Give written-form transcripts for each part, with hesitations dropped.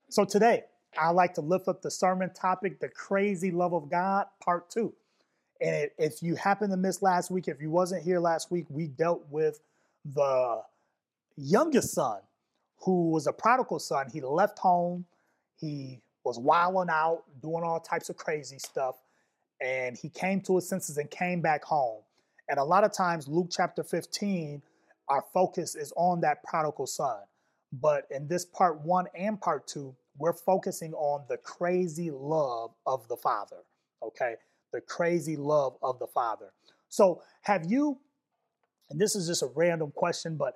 So today, I like to lift up the sermon topic, the crazy love of God, part two. And if you happen to miss last week, if you wasn't here last week, we dealt with the youngest son who was a prodigal son. He left home. He was wilding out, doing all types of crazy stuff. And he came to his senses and came back home. And a lot of times, Luke chapter 15, our focus is on that prodigal son. But in this part one and part two, we're focusing on the crazy love of the Father. Okay? The crazy love of the Father. So, have you, and this is just a random question, but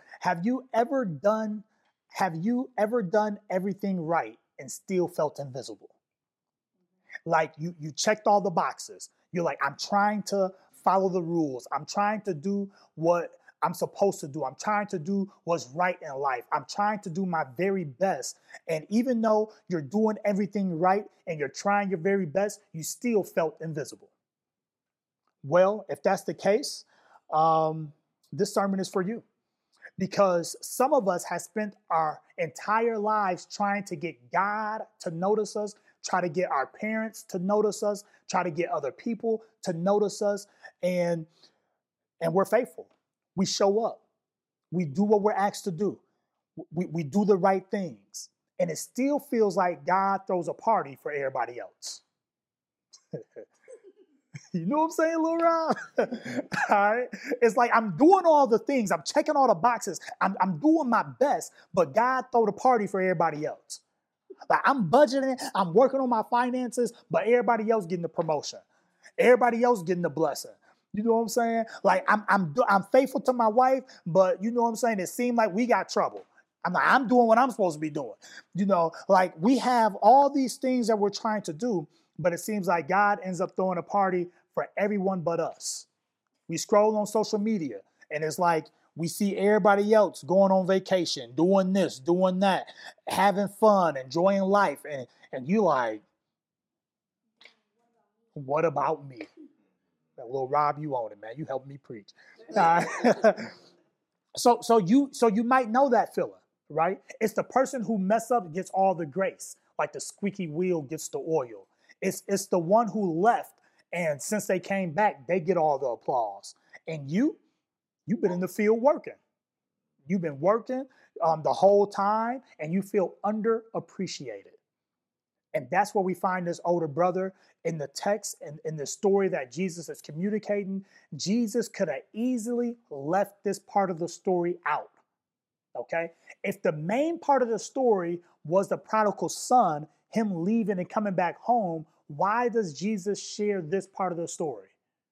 have you ever done everything right and still felt invisible? Like you checked all the boxes. You're like, I'm trying to follow the rules. I'm trying to do what I'm supposed to do. I'm trying to do what's right in life. I'm trying to do my very best. And even though you're doing everything right and you're trying your very best, you still felt invisible. Well, if that's the case, this sermon is for you, because some of us have spent our entire lives trying to get God to notice us, try to get our parents to notice us, try to get other people to notice us, and we're faithful. We show up. We do what we're asked to do. We do the right things. And it still feels like God throws a party for everybody else. You know what I'm saying, Lil Rob? All right. It's like I'm doing all the things. I'm checking all the boxes. I'm doing my best, but God throw the party for everybody else. Like I'm budgeting, I'm working on my finances, but everybody else getting the promotion. Everybody else getting the blessing. You know what I'm saying? Like I'm faithful to my wife, but you know what I'm saying? It seemed like we got trouble. I'm doing what I'm supposed to be doing. You know, like we have all these things that we're trying to do, but it seems like God ends up throwing a party for everyone but us. We scroll on social media and it's like we see everybody else going on vacation, doing this, doing that, having fun, enjoying life. And you like, what about me? Little Rob, you own it, man. You helped me preach. Uh, so you might know that feeling, right? It's the person who mess up gets all the grace, like the squeaky wheel gets the oil. It's the one who left, and since they came back, they get all the applause. And you've been in the field working. You've been working the whole time, and you feel underappreciated. And that's where we find this older brother in the text and in the story that Jesus is communicating. Jesus could have easily left this part of the story out. Okay? If the main part of the story was the prodigal son, him leaving and coming back home, why does Jesus share this part of the story?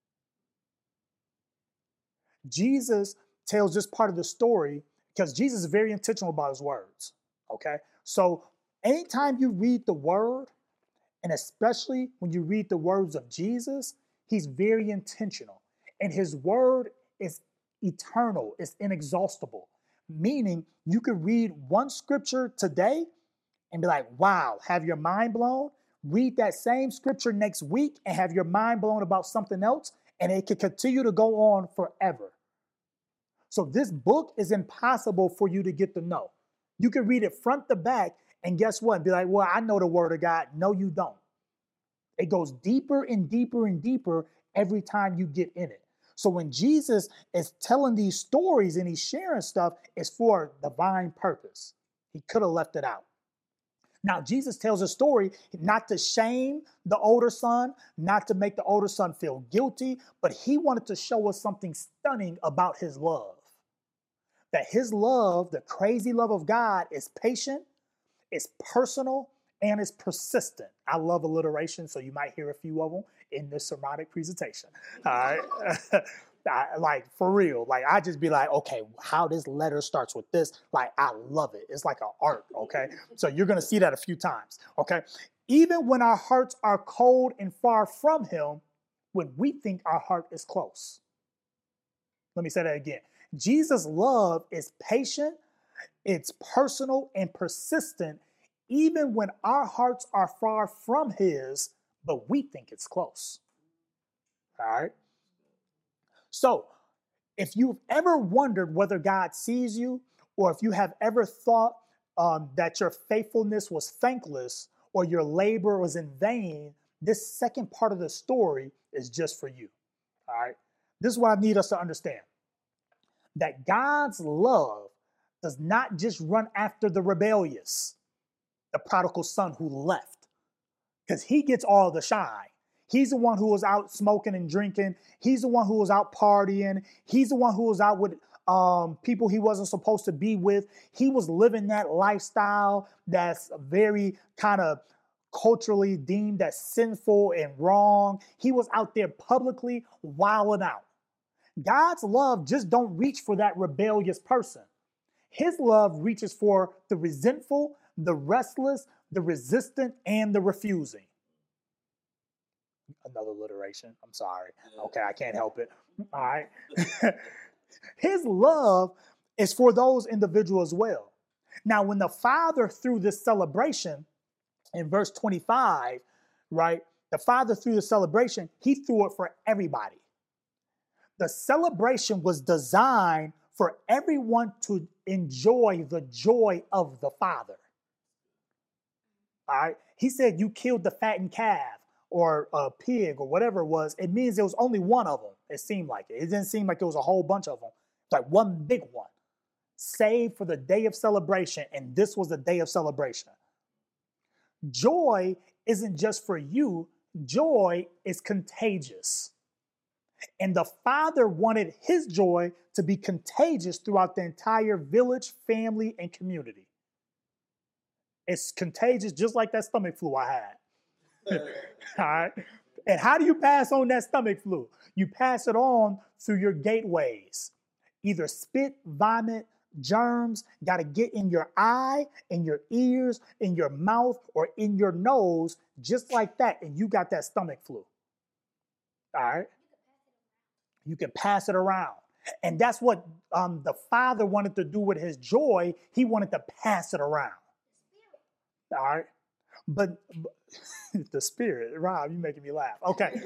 Jesus tells this part of the story because Jesus is very intentional about his words. Okay? So anytime you read the word, and especially when you read the words of Jesus, he's very intentional. And his word is eternal, it's inexhaustible. Meaning you could read one scripture today and be like, wow, have your mind blown. Read that same scripture next week and have your mind blown about something else, and it could continue to go on forever. So this book is impossible for you to get to know. You can read it front to back, and guess what? Be like, well, I know the word of God. No, you don't. It goes deeper and deeper and deeper every time you get in it. So when Jesus is telling these stories and he's sharing stuff, it's for divine purpose. He could have left it out. Now, Jesus tells a story not to shame the older son, not to make the older son feel guilty, but he wanted to show us something stunning about his love. That his love, the crazy love of God, is patient, it's personal, and it's persistent. I love alliteration, so you might hear a few of them in this sermonic presentation. All right. Like for real, like I just be like, okay, how this letter starts with this, like I love it. It's like an art, okay? So you're gonna see that a few times, okay? Even when our hearts are cold and far from him, when we think our heart is close. Let me say that again. Jesus' love is patient, it's personal and persistent, even when our hearts are far from his, but we think it's close. All right? So, if you've ever wondered whether God sees you, or if you have ever thought that your faithfulness was thankless or your labor was in vain, this second part of the story is just for you. All right. This is what I need us to understand, that God's love does not just run after the rebellious, the prodigal son who left, because he gets all the shine. He's the one who was out smoking and drinking. He's the one who was out partying. He's the one who was out with people he wasn't supposed to be with. He was living that lifestyle that's very kind of culturally deemed as sinful and wrong. He was out there publicly wilding out. God's love just don't reach for that rebellious person. His love reaches for the resentful, the restless, the resistant, and the refusing. Another alliteration. I'm sorry. Okay, I can't help it. All right. His love is for those individuals as well. Now, when the Father threw this celebration in verse 25, right? The Father threw the celebration, he threw it for everybody. The celebration was designed for everyone to enjoy the joy of the Father. All right. He said, you killed the fattened calf or a pig or whatever it was. It means there was only one of them. It seemed like it. It didn't seem like there was a whole bunch of them. It's like one big one, saved for the day of celebration. And this was the day of celebration. Joy isn't just for you. Joy is contagious. And the Father wanted his joy to be contagious throughout the entire village, family, and community. It's contagious just like that stomach flu I had. All right. And how do you pass on that stomach flu? You pass it on through your gateways. Either spit, vomit, germs, got to get in your eye, in your ears, in your mouth, or in your nose, just like that. And you got that stomach flu. All right. You can pass it around. And that's what the Father wanted to do with his joy. He wanted to pass it around. All right. But the Spirit, Rob, you're making me laugh. Okay.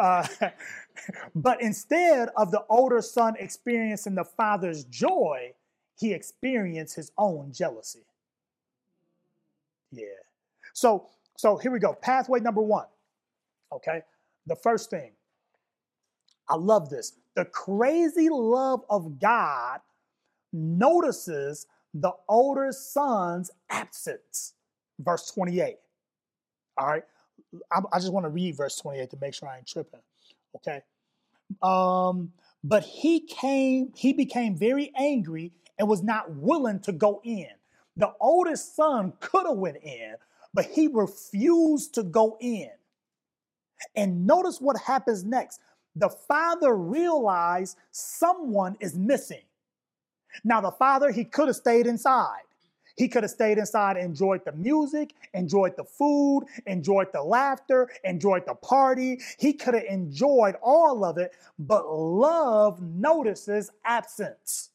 But instead of the older son experiencing the Father's joy, he experienced his own jealousy. Yeah. So here we go. Pathway number one. Okay. The first thing. I love this. The crazy love of God notices the older son's absence. Verse 28. All right. I just want to read verse 28 to make sure I ain't tripping. Okay. But he became very angry and was not willing to go in. The oldest son could have went in, but he refused to go in. And notice what happens next. The father realized someone is missing. Now, the father, he could have stayed inside. He could have stayed inside and enjoyed the music, enjoyed the food, enjoyed the laughter, enjoyed the party. He could have enjoyed all of it, but love notices absence.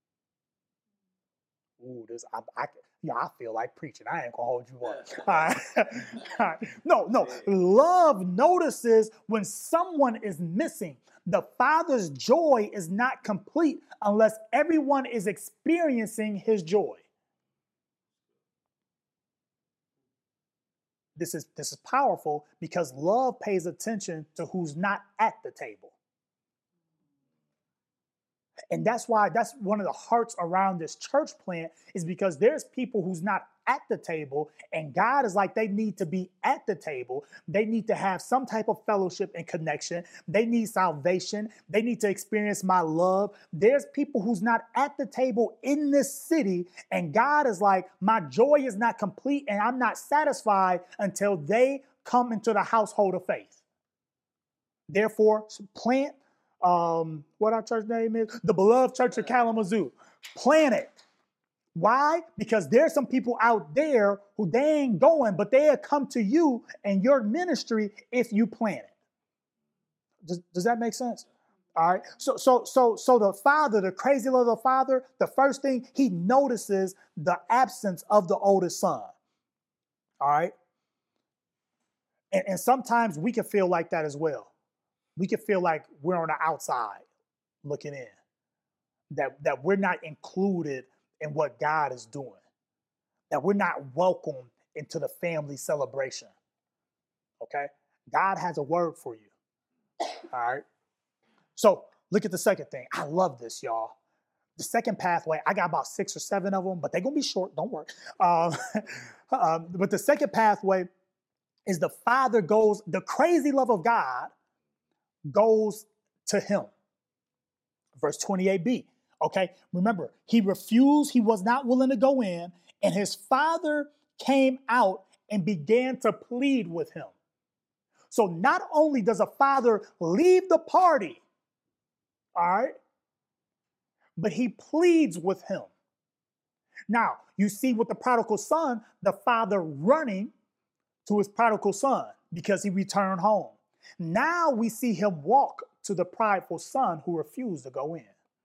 Ooh, I feel like preaching. I ain't gonna hold you up. All right. No. Love notices when someone is missing. The Father's joy is not complete unless everyone is experiencing his joy. This is powerful because love pays attention to who's not at the table. And that's one of the hearts around this church plant is because there's people who's not at the table, and God is like, they need to be at the table. They need to have some type of fellowship and connection. They need salvation. They need to experience my love. There's people who's not at the table in this city, and God is like, my joy is not complete, and I'm not satisfied until they come into the household of faith. Therefore, plant what our church name is? The Beloved Church of Kalamazoo. Plant it. Why? Because there's some people out there who they ain't going, but they'll come to you and your ministry if you plant it. Does that make sense? All right. So the father, the crazy love of the father, the first thing he notices the absence of the oldest son. All right. And sometimes we can feel like that as well. We can feel like we're on the outside looking in, that we're not included in what God is doing. that we're not welcome into the family celebration. Okay? God has a word for you. All right? So look at the second thing. I love this, y'all. The second pathway, I got about 6 or 7 of them, but they're going to be short. Don't worry. But the second pathway is the Father goes, the crazy love of God goes to him. Verse 28b. Okay, remember, he refused, he was not willing to go in, and his father came out and began to plead with him. So not only does a father leave the party, all right, but he pleads with him. Now, you see with the prodigal son, the father running to his prodigal son because he returned home. Now we see him walk to the prideful son who refused to go in.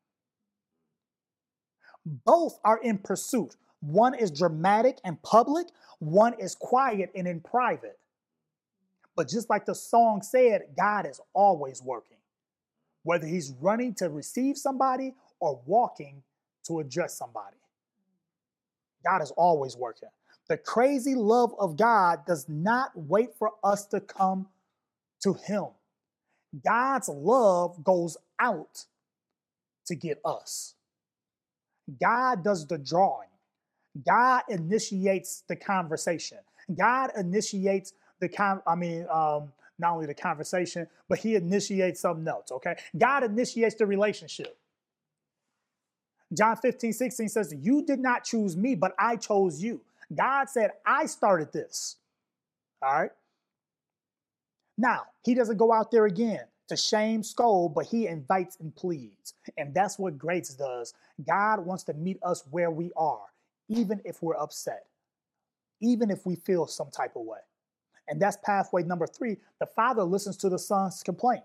Both are in pursuit. One is dramatic and public, one is quiet and in private. But just like the song said, God is always working, whether he's running to receive somebody or walking to address somebody. God is always working. The crazy love of God does not wait for us to come to him. God's love goes out to get us. God does the drawing. God initiates the conversation. God initiates not only the conversation, but he initiates something else, okay? God initiates the relationship. John 15:16 says, you did not choose me, but I chose you. God said, I started this, all right? Now, he doesn't go out there again to shame, scold, but he invites and pleads. And that's what grace does. God wants to meet us where we are, even if we're upset, even if we feel some type of way. And that's pathway number 3. The father listens to the son's complaint.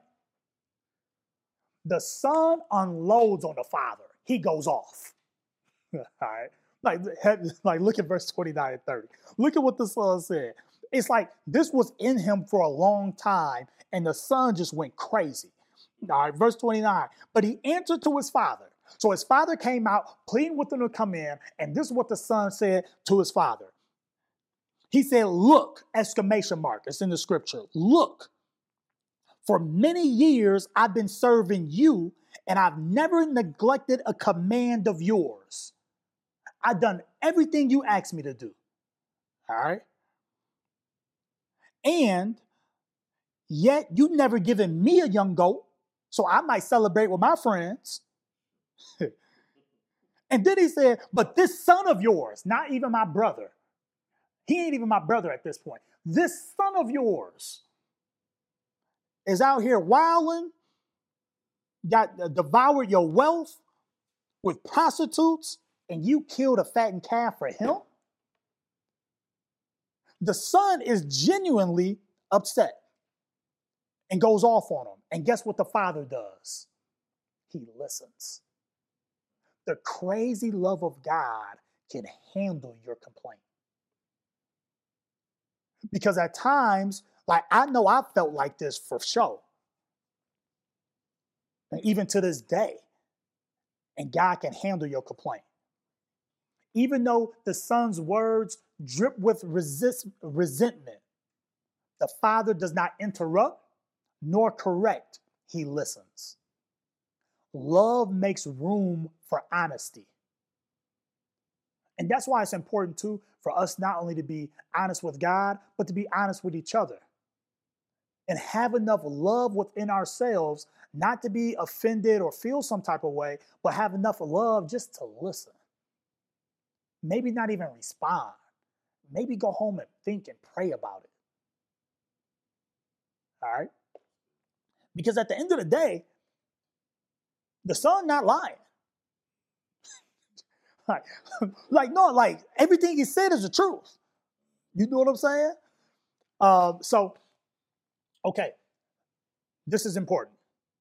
The son unloads on the father. He goes off. All right. Like look at verse 29 and 30. Look at what the son said. It's like this was in him for a long time, and the son just went crazy. All right, verse 29. But he answered to his father. So his father came out, pleading with him to come in, and this is what the son said to his father. He said, look, exclamation mark. It's in the scripture. Look, for many years I've been serving you, and I've never neglected a command of yours. I've done everything you asked me to do. All right? And yet you never given me a young goat, so I might celebrate with my friends. And then he said, but this son of yours, not even my brother, he ain't even my brother at this point. This son of yours is out here wilding, devoured your wealth with prostitutes, and you killed a fattened calf for him? The son is genuinely upset and goes off on him. And guess what the father does? He listens. The crazy love of God can handle your complaint. Because at times, like I know I felt like this for sure. And even to this day. And God can handle your complaint. Even though the son's words drip with resentment, the father does not interrupt nor correct. He listens. Love makes room for honesty. And that's why it's important too for us not only to be honest with God, but to be honest with each other. And have enough love within ourselves not to be offended or feel some type of way, but have enough love just to listen. Maybe not even respond. Maybe go home and think and pray about it. All right? Because at the end of the day, the son not lying. like everything he said is the truth. You know what I'm saying? Okay, this is important.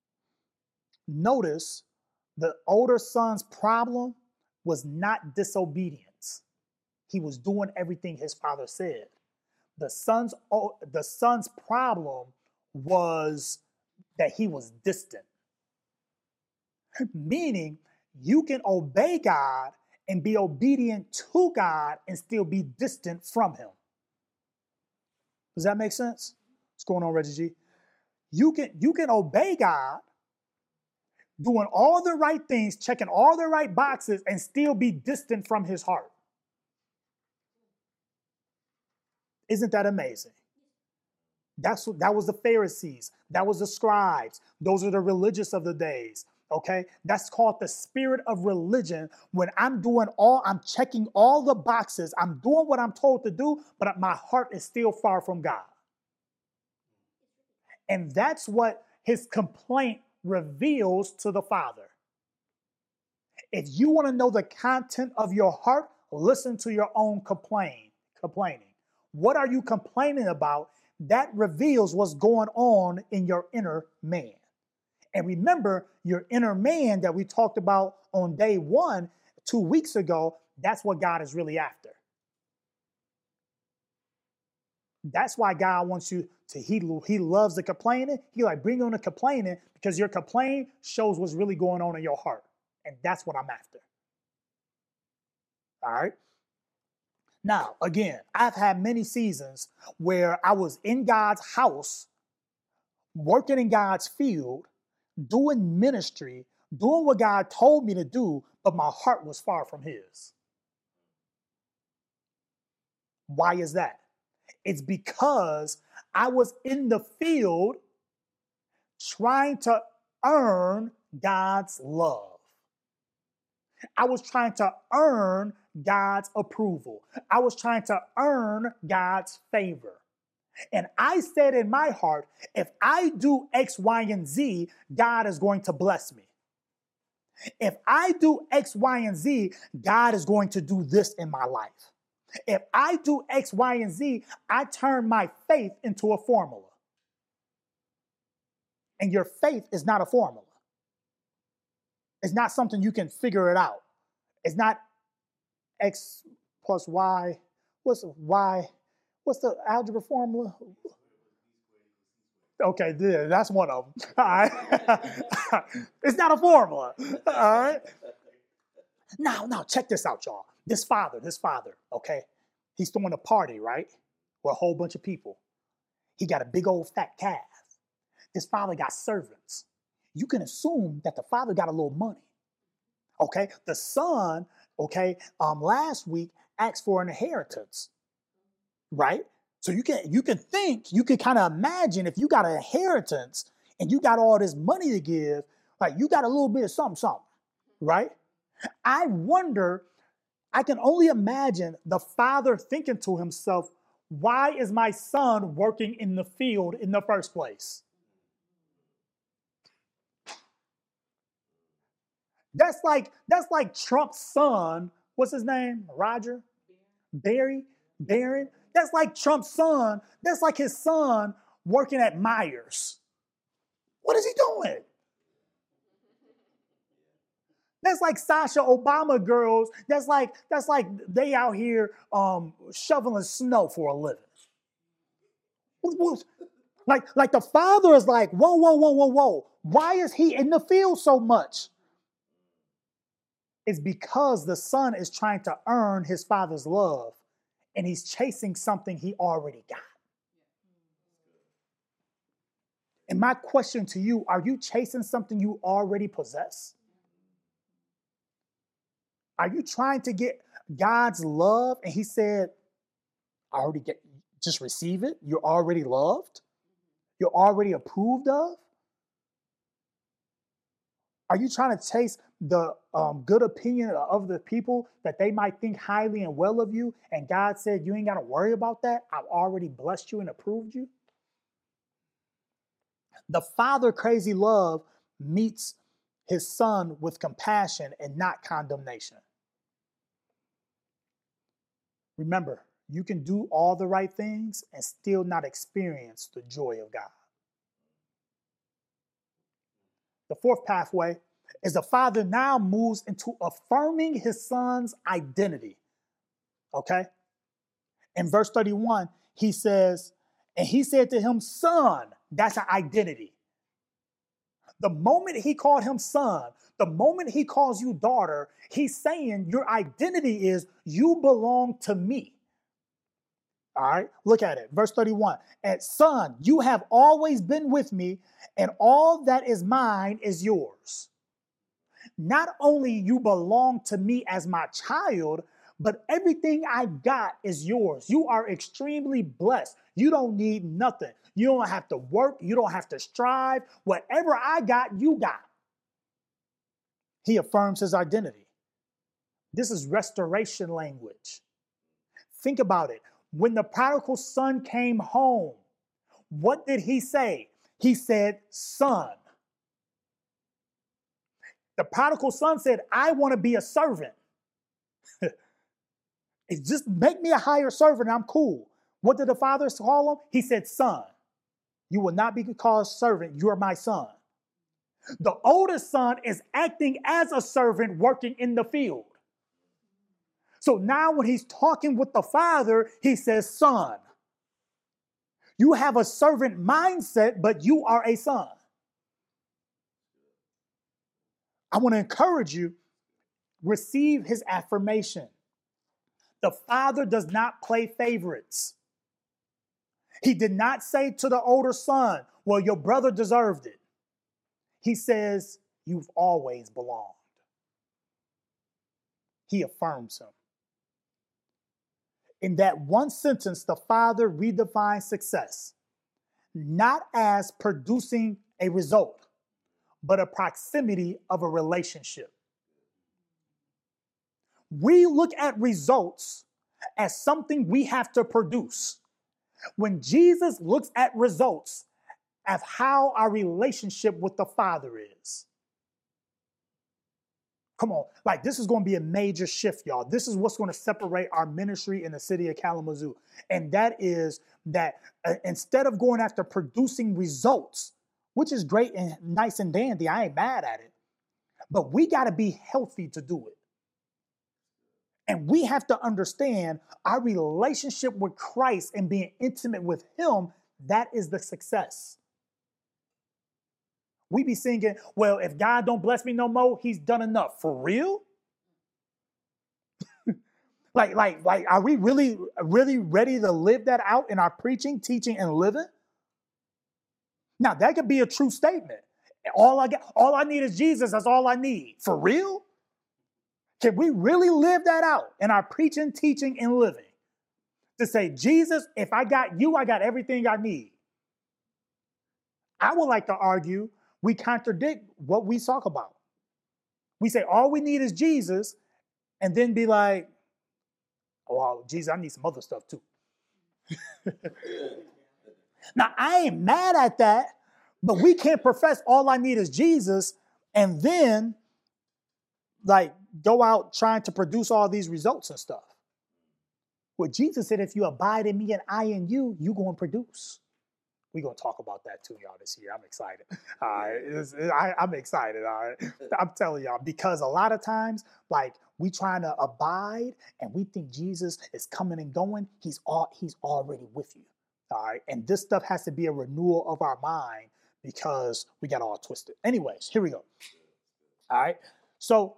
Notice the older son's problem was not disobedience. He was doing everything his father said. The son's problem was that he was distant. Meaning, you can obey God and be obedient to God and still be distant from him. Does that make sense? What's going on, Reggie G? You can obey God, doing all the right things, checking all the right boxes, and still be distant from his heart. Isn't that amazing? That was the Pharisees. That was the scribes. Those are the religious of the days. Okay, that's called the spirit of religion. When I'm checking all the boxes, I'm doing what I'm told to do, but my heart is still far from God. And that's what his complaint reveals to the Father. If you want to know the content of your heart, listen to your own complaining. What are you complaining about? That reveals what's going on in your inner man. And remember, your inner man that we talked about on day 1, 2 weeks ago, that's what God is really after. That's why God wants you to, he loves the complaining. He like, bring on the complaining, because your complaint shows what's really going on in your heart. And that's what I'm after. All right. Now, again, I've had many seasons where I was in God's house, working in God's field, doing ministry, doing what God told me to do, but my heart was far from his. Why is that? It's because I was in the field trying to earn God's love. I was trying to earn God's approval. I was trying to earn God's favor. And I said in my heart, if I do X, Y, and Z, God is going to bless me. If I do X, Y, and Z, God is going to do this in my life. If I do X, Y, and Z, I turn my faith into a formula. And your faith is not a formula. It's not something you can figure it out. It's not X plus Y. What's Y? What's the algebra formula? Okay, that's one of them. All right. It's not a formula. All right. Now, check this out, y'all. This father, okay? He's throwing a party, right? With a whole bunch of people. He got a big old fat calf. This father got servants. You can assume that the father got a little money. Okay? The son, okay, last week asked for an inheritance. Right? So you can kind of imagine, if you got an inheritance and you got all this money to give, like you got a little bit of something, right? I wonder, I can only imagine the father thinking to himself, why is my son working in the field in the first place? That's like Trump's son, what's his name? Roger? Barron? That's like Trump's son. That's like his son working at Myers. What is he doing? That's like Sasha Obama girls. That's like they out here shoveling snow for a living. Like the father is like, whoa. Why is he in the field so much? It's because the son is trying to earn his father's love, and he's chasing something he already got. And my question to you, are you chasing something you already possess? Are you trying to get God's love? And he said, just receive it. You're already loved. You're already approved of. Are you trying to chase the good opinion of the people that they might think highly and well of you? And God said, you ain't got to worry about that. I've already blessed you and approved you. The father crazy love meets his son with compassion and not condemnation. Remember, you can do all the right things and still not experience the joy of God. The fourth pathway is the father now moves into affirming his son's identity. Okay? In verse 31, he says, and he said to him, son, that's an identity. The moment he called him son, the moment he calls you daughter, he's saying your identity is you belong to me. All right, look at it. Verse 31. And son, you have always been with me, and all that is mine is yours. Not only you belong to me as my child, but everything I got is yours. You are extremely blessed. You don't need nothing. You don't have to work. You don't have to strive. Whatever I got, you got. He affirms his identity. This is restoration language. Think about it. When the prodigal son came home, what did he say? He said, son. The prodigal son said, I want to be a servant. It just make me a higher servant. I'm cool. What did the father call him? He said, son. You will not be called servant. You are my son. The oldest son is acting as a servant working in the field. So now when he's talking with the father, he says, son. You have a servant mindset, but you are a son. I want to encourage you, receive his affirmation. The father does not play favorites. He did not say to the older son, well, your brother deserved it. He says, you've always belonged. He affirms him. In that one sentence, the father redefines success, not as producing a result, but a proximity of a relationship. We look at results as something we have to produce, when Jesus looks at results as how our relationship with the Father is. Come on, like this is going to be a major shift, y'all. This is what's going to separate our ministry in the city of Kalamazoo. And that is that instead of going after producing results, which is great and nice and dandy, I ain't mad at it, but we got to be healthy to do it. And we have to understand our relationship with Christ and being intimate with him, that is the success. We be singing, well, if God don't bless me no more, he's done enough. For real? like, are we really ready to live that out in our preaching, teaching, and living? Now, that could be a true statement. All I need is Jesus. That's all I need. For real? Can we really live that out in our preaching, teaching, and living? To say, Jesus, if I got you, I got everything I need. I would like to argue we contradict what we talk about. We say all we need is Jesus, and then be like, oh, well, Jesus, I need some other stuff too. Now, I ain't mad at that, but we can't profess all I need is Jesus and then like go out trying to produce all these results and stuff. Well, Jesus said, if you abide in me and I in you, you're going to produce. We're going to talk about that too, y'all, this year. I'm excited. All right. I'm excited. All right. I'm telling y'all, because a lot of times, like, we trying to abide and we think Jesus is coming and going. He's already with you. All right. And this stuff has to be a renewal of our mind because we got all twisted. Anyways, here we go. All right. So,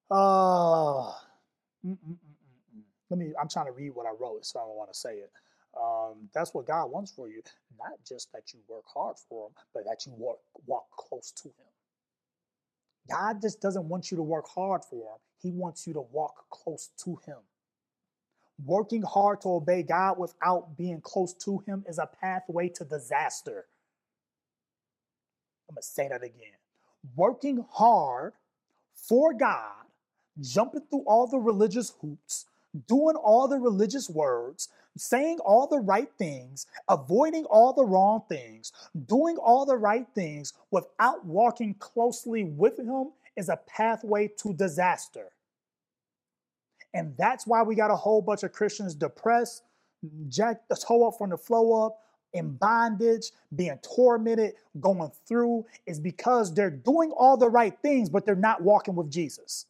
I'm trying to read what I wrote, so I don't want to say it. That's what God wants for you. Not just that you work hard for him, but that you walk close to him. God just doesn't want you to work hard for him. He wants you to walk close to him. Working hard to obey God without being close to him is a pathway to disaster. I'm going to say that again. Working hard for God, jumping through all the religious hoops, doing all the religious words, saying all the right things, avoiding all the wrong things, doing all the right things without walking closely with him is a pathway to disaster. And that's why we got a whole bunch of Christians depressed, jacked the toe up from the flow up, in bondage, being tormented, going through, is because they're doing all the right things, but they're not walking with Jesus.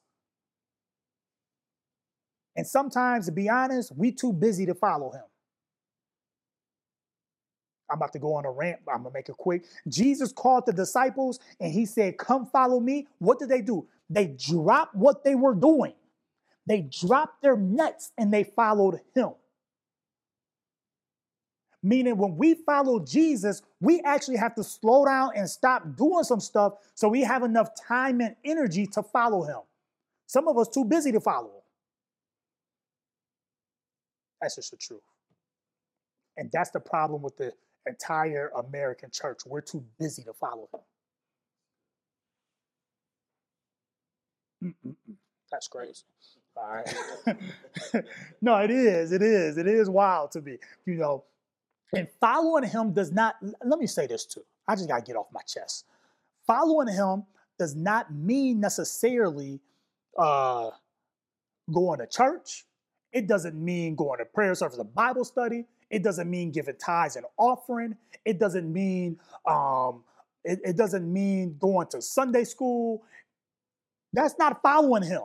And sometimes, to be honest, we too busy to follow him. I'm about to go on a rant, but I'm going to make it quick. Jesus called the disciples and he said, come follow me. What did they do? They dropped what they were doing. They dropped their nets and they followed him. Meaning when we follow Jesus, we actually have to slow down and stop doing some stuff so we have enough time and energy to follow him. Some of us too busy to follow him. That's just the truth. And that's the problem with the entire American church. We're too busy to follow him. That's crazy. All right. No, it is. It is wild to me. You know, and following him does not, let me say this too. I just got to get off my chest. Following him does not mean necessarily going to church. It doesn't mean going to prayer service, a Bible study. It doesn't mean giving tithes and offering. It doesn't mean it doesn't mean going to Sunday school. That's not following him.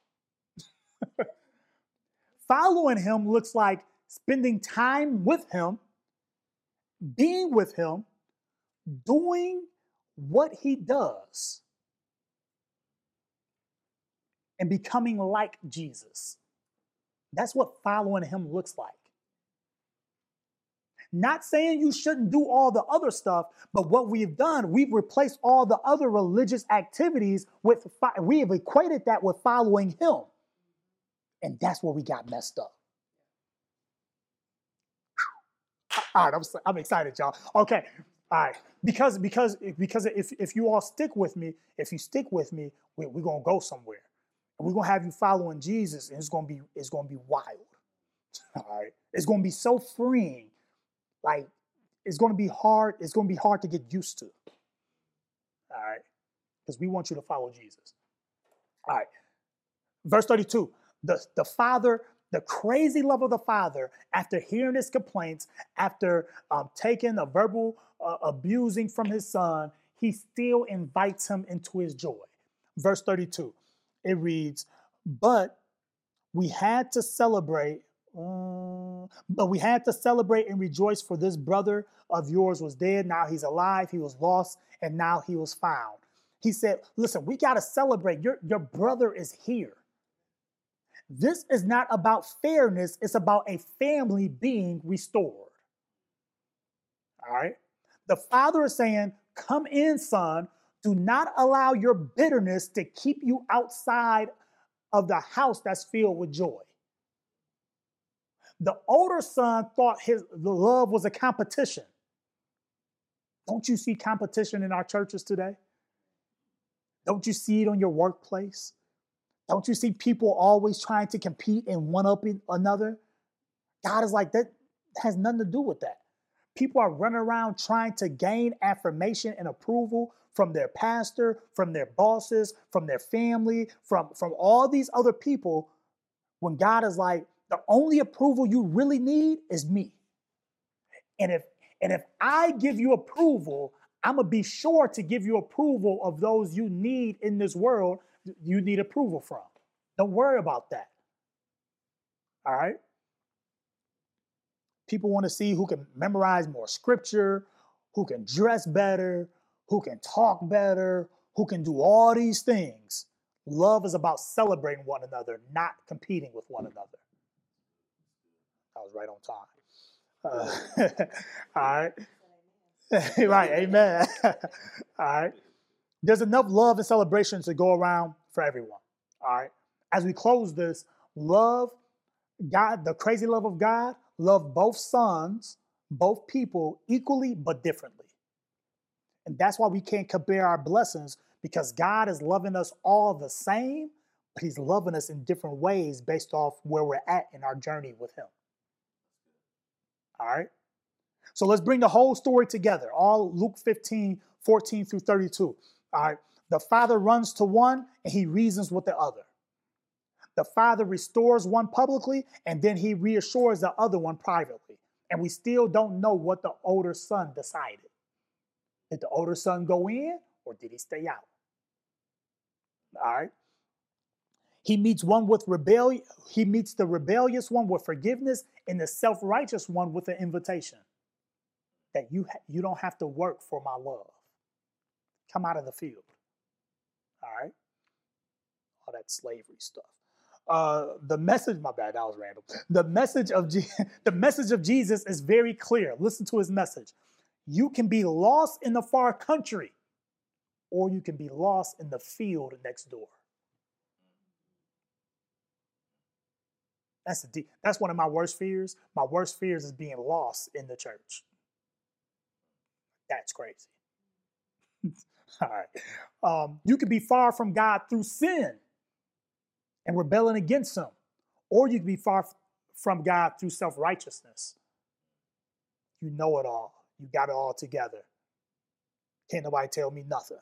Following him looks like spending time with him, being with him, doing what he does, and becoming like Jesus. That's what following him looks like. Not saying you shouldn't do all the other stuff, but what we've done, we've replaced all the other religious activities with, we have equated that with following him. And that's where we got messed up. All right, I'm excited, y'all. Okay, all right. Because if you all stick with me, we're gonna go somewhere. And we're gonna have you following Jesus, and it's gonna be wild. All right. It's gonna be so freeing. Like, it's gonna be hard to get used to. All right. Because we want you to follow Jesus. All right. Verse 32. The Father, the crazy love of the Father, after hearing his complaints, after taking a verbal abusing from his son, he still invites him into his joy. Verse 32, it reads, but we had to celebrate and rejoice, for this brother of yours was dead, now he's alive, he was lost, and now he was found. He said, listen, we got to celebrate. Your brother is here. This is not about fairness. It's about a family being restored. All right. The Father is saying, come in, son. Do not allow your bitterness to keep you outside of the house that's filled with joy. The older son thought the love was a competition. Don't you see competition in our churches today? Don't you see it on your workplace? Don't you see people always trying to compete and one-up another? God is like, that has nothing to do with that. People are running around trying to gain affirmation and approval from their pastor, from their bosses, from their family, from all these other people, when God is like, the only approval you really need is me. And if I give you approval, I'm going to be sure to give you approval of those you need in this world you need approval from. Don't worry about that. All right? People want to see who can memorize more scripture, who can dress better, who can talk better, who can do all these things. Love is about celebrating one another, not competing with one another. I was right on time. All right. Right, amen. All right. There's enough love and celebration to go around for everyone. All right. As we close this, love God, the crazy love of God, love both sons, both people equally but differently. And that's why we can't compare our blessings, because God is loving us all the same, but he's loving us in different ways based off where we're at in our journey with him. All right. So let's bring the whole story together. All Luke 15, 14 through 32. All right. The father runs to one and he reasons with the other. The father restores one publicly and then he reassures the other one privately. And we still don't know what the older son decided. Did the older son go in or did he stay out? All right. He meets one with rebellion. He meets the rebellious one with forgiveness and the self-righteous one with an invitation. that you don't have to work for my love. Come out of the field. All right? All that slavery stuff. The message, my bad, that was random. The message of Jesus is very clear. Listen to his message. You can be lost in the far country, or you can be lost in the field next door. That's one of my worst fears. My worst fears is being lost in the church. That's crazy. All right. You can be far from God through sin and rebelling against him, or you can be far from God through self-righteousness. You know it all. You got it all together. Can't nobody tell me nothing.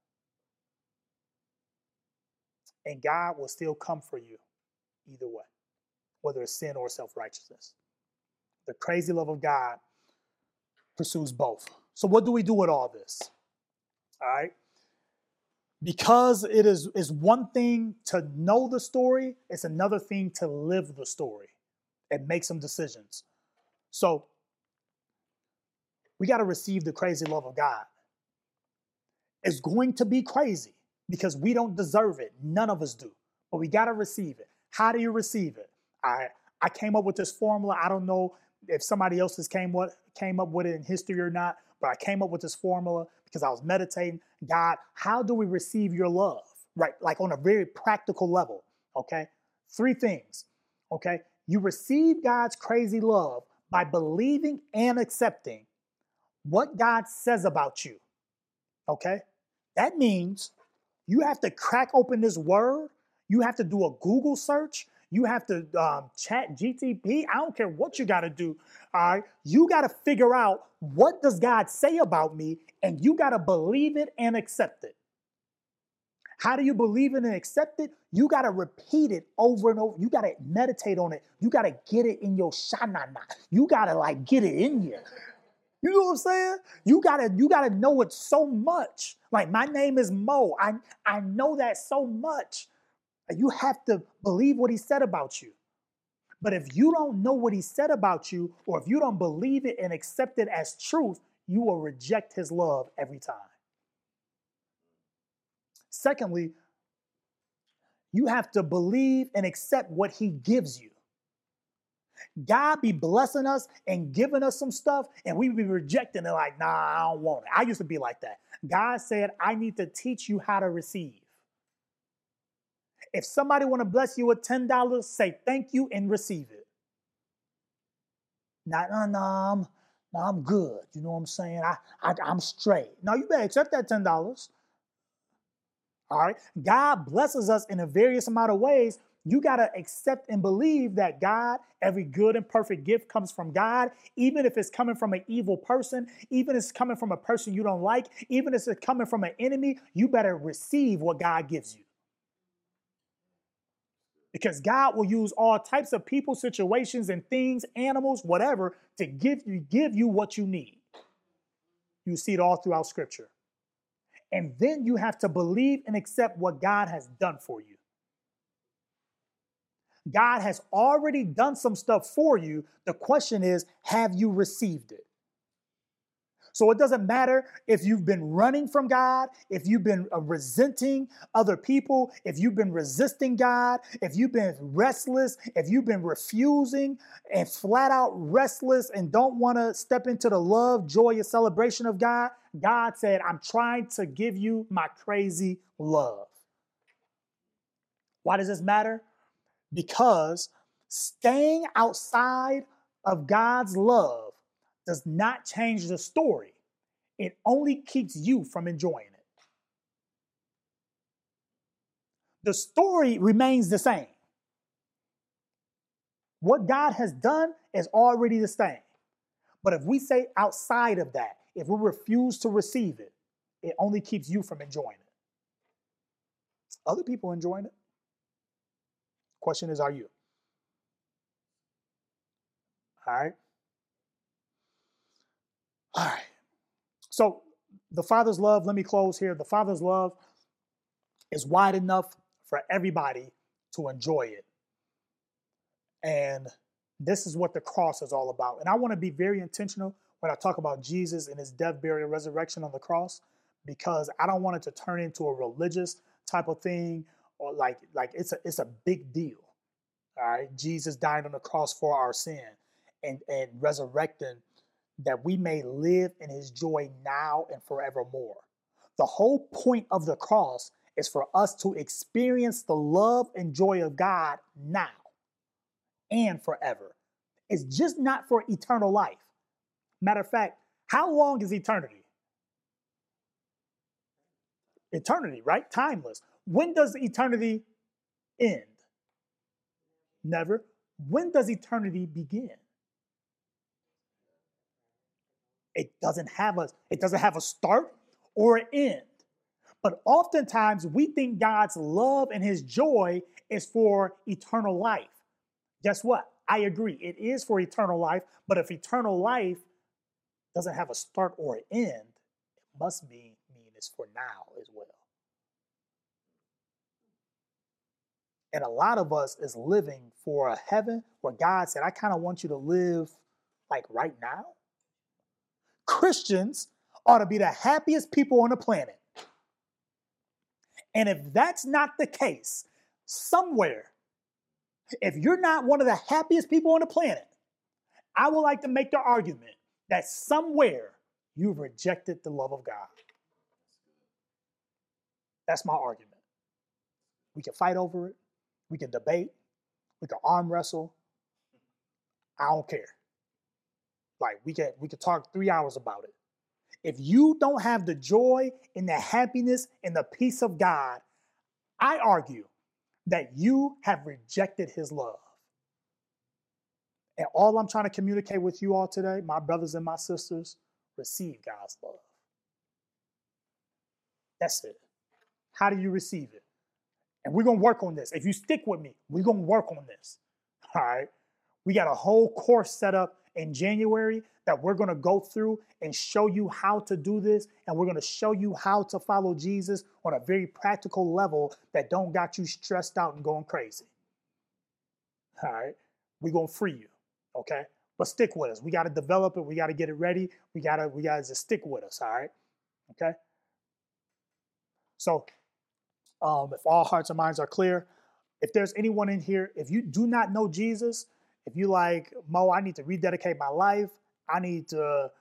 And God will still come for you either way, whether it's sin or self-righteousness. The crazy love of God pursues both. So what do we do with all this? All right. Because it is one thing to know the story, it's another thing to live the story and make some decisions. So we got to receive the crazy love of God. It's going to be crazy because we don't deserve it. None of us do. But we got to receive it. How do you receive it? I came up with this formula. I don't know if somebody else has came up with it in history or not, but I came up with this formula because I was meditating. God, how do we receive your love? Right? Like on a very practical level. Okay? 3 things. Okay? You receive God's crazy love by believing and accepting what God says about you. Okay? That means you have to crack open this word. You have to do a Google search. You have to chat GTP. I don't care what you got to do. All right. You got to figure out what does God say about me, and you got to believe it and accept it. How do you believe it and accept it? You got to repeat it over and over. You got to meditate on it. You got to get it in your shanana. You got to like get it in you. You know what I'm saying? You gotta know it so much. Like my name is Mo. I know that so much. You have to believe what he said about you. But if you don't know what he said about you, or if you don't believe it and accept it as truth, you will reject his love every time. Secondly, you have to believe and accept what he gives you. God be blessing us and giving us some stuff, and we be rejecting it like, nah, I don't want it. I used to be like that. God said, I need to teach you how to receive. If somebody want to bless you with $10, say thank you and receive it. No, I'm good. You know what I'm saying? I'm straight. No, you better accept that $10. All right. God blesses us in a various amount of ways. You got to accept and believe that God, every good and perfect gift comes from God, even if it's coming from an evil person, even if it's coming from a person you don't like, even if it's coming from an enemy, you better receive what God gives you. Because God will use all types of people, situations, and things, animals, whatever, to give you what you need. You see it all throughout Scripture. And then you have to believe and accept what God has done for you. God has already done some stuff for you. The question is, have you received it? So it doesn't matter if you've been running from God, if you've been resenting other people, if you've been resisting God, if you've been restless, if you've been refusing and flat out restless and don't want to step into the love, joy, and celebration of God. God said, I'm trying to give you my crazy love. Why does this matter? Because staying outside of God's love does not change the story. It only keeps you from enjoying it. The story remains the same. What God has done is already the same. But if we say outside of that, if we refuse to receive it, it only keeps you from enjoying it. Other people enjoying it. Question is, are you? All right. All right. So the Father's love, let me close here. The Father's love is wide enough for everybody to enjoy it. And this is what the cross is all about. And I want to be very intentional when I talk about Jesus and his death, burial, and resurrection on the cross, because I don't want it to turn into a religious type of thing, or like it's a big deal. All right, Jesus died on the cross for our sin and resurrecting that we may live in his joy now and forevermore. The whole point of the cross is for us to experience the love and joy of God now and forever. It's just not for eternal life. Matter of fact, how long is eternity? Eternity, right? Timeless. When does eternity end? Never. When does eternity begin? It doesn't have a start or an end. But oftentimes we think God's love and his joy is for eternal life. Guess what? I agree. It is for eternal life, but if eternal life doesn't have a start or an end, it must mean it's for now as well. And a lot of us is living for a heaven where God said, I kind of want you to live like right now. Christians ought to be the happiest people on the planet. And if that's not the case, somewhere, if you're not one of the happiest people on the planet, I would like to make the argument that somewhere you've rejected the love of God. That's my argument. We can fight over it. We can debate. We can arm wrestle. I don't care. Like we could talk 3 hours about it. If you don't have the joy and the happiness and the peace of God, I argue that you have rejected his love. And all I'm trying to communicate with you all today, my brothers and my sisters, receive God's love. That's it. How do you receive it? And we're going to work on this. If you stick with me, we're going to work on this. All right? We got a whole course set up in January that we're going to go through and show you how to do this. And we're going to show you how to follow Jesus on a very practical level that don't got you stressed out and going crazy. All right? We're going to free you. Okay? But stick with us. We got to develop it. We got to get it ready. We got to just stick with us. All right? Okay? So, if all hearts and minds are clear, if there's anyone in here, if you do not know Jesus, if you like, Mo, I need to rededicate my life, I need to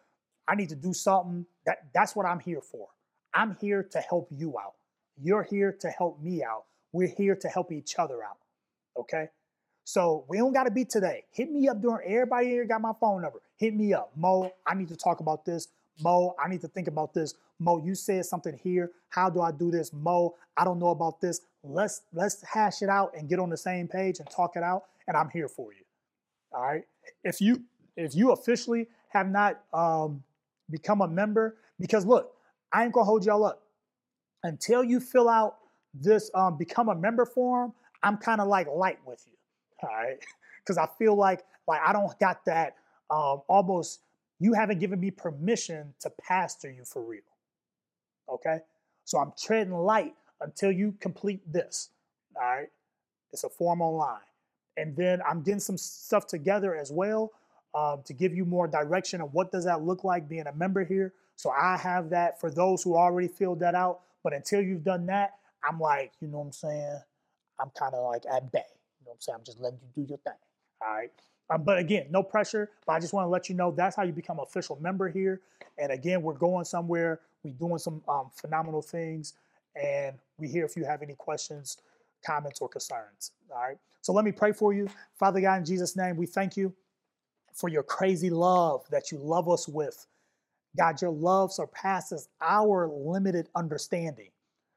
do something, that's what I'm here for. I'm here to help you out. You're here to help me out. We're here to help each other out. Okay? So we don't got to be today. Hit me up during, everybody here got my phone number. Hit me up. Mo, I need to talk about this. Mo, I need to think about this. Mo, you said something here. How do I do this? Mo, I don't know about this. Let's hash it out and get on the same page and talk it out. And I'm here for you. All right. If you officially have not become a member, because look, I ain't gonna hold y'all up until you fill out this become a member form. I'm kind of like light with you. All right, because I feel like I don't got that almost. You haven't given me permission to pastor you for real. Okay? So I'm treading light until you complete this. All right? It's a form online. And then I'm getting some stuff together as well to give you more direction of what does that look like being a member here. So I have that for those who already filled that out. But until you've done that, I'm like, you know what I'm saying? I'm kind of like at bay. You know what I'm saying? I'm just letting you do your thing. All right? But again, no pressure, but I just want to let you know that's how you become an official member here. And again, we're going somewhere. We're doing some phenomenal things. And we're here if you have any questions, comments, or concerns. All right. So let me pray for you. Father God, in Jesus' name, we thank you for your crazy love that you love us with. God, your love surpasses our limited understanding.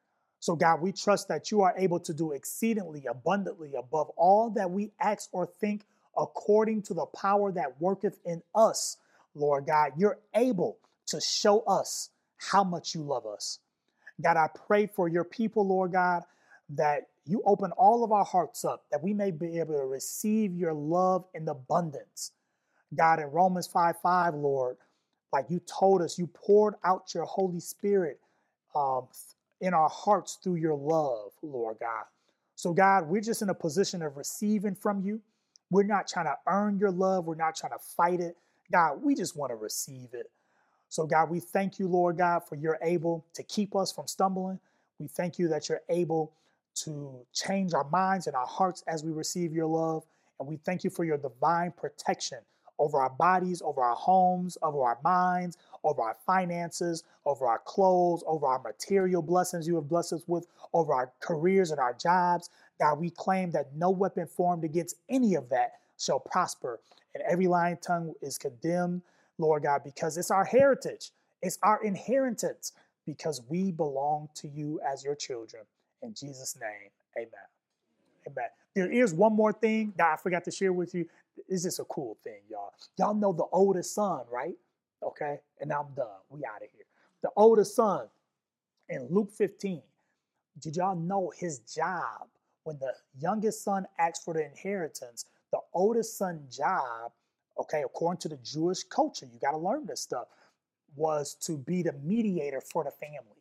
So God, we trust that you are able to do exceedingly abundantly above all that we ask or think, according to the power that worketh in us, Lord God. You're able to show us how much you love us. God, I pray for your people, Lord God, that you open all of our hearts up, that we may be able to receive your love in abundance. God, in Romans 5:5, Lord, like you told us, you poured out your Holy Spirit in our hearts through your love, Lord God. So God, we're just in a position of receiving from you. We're not trying to earn your love. We're not trying to fight it. God, we just want to receive it. So, God, we thank you, Lord God, for you're able to keep us from stumbling. We thank you that you're able to change our minds and our hearts as we receive your love. And we thank you for your divine protection over our bodies, over our homes, over our minds, over our finances, over our clothes, over our material blessings you have blessed us with, over our careers and our jobs. God, we claim that no weapon formed against any of that shall prosper, and every lying tongue is condemned, Lord God, because it's our heritage, it's our inheritance, because we belong to you as your children. In Jesus' name, amen. Amen. There is one more thing that I forgot to share with you. It's just a cool thing, y'all. Y'all know the oldest son, right? Okay, and I'm done. We out of here. The oldest son in Luke 15. Did y'all know his job when the youngest son asked for the inheritance? The oldest son's job, okay, according to the Jewish culture, you got to learn this stuff, was to be the mediator for the family.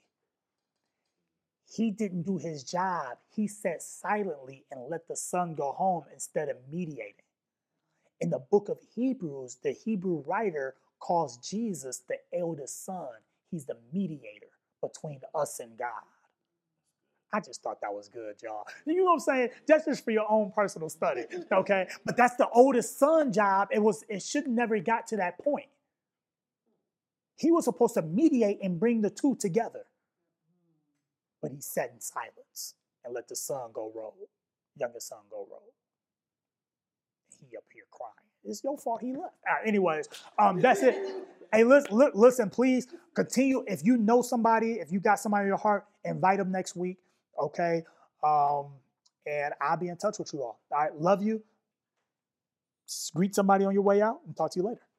He didn't do his job. He sat silently and let the son go home instead of mediating. In the book of Hebrews, the Hebrew writer calls Jesus the eldest son. He's the mediator between us and God. I just thought that was good, y'all. You know what I'm saying? That's just for your own personal study, okay? But that's the oldest son job. It should never got to that point. He was supposed to mediate and bring the two together. But he sat in silence and let the son go roll, youngest son go roll. He up here crying. It's your fault he left. All right, anyways, that's it. Hey, listen, please continue. If you know somebody, if you got somebody in your heart, invite them next week, okay? And I'll be in touch with you all. All right, love you. Greet somebody on your way out and talk to you later.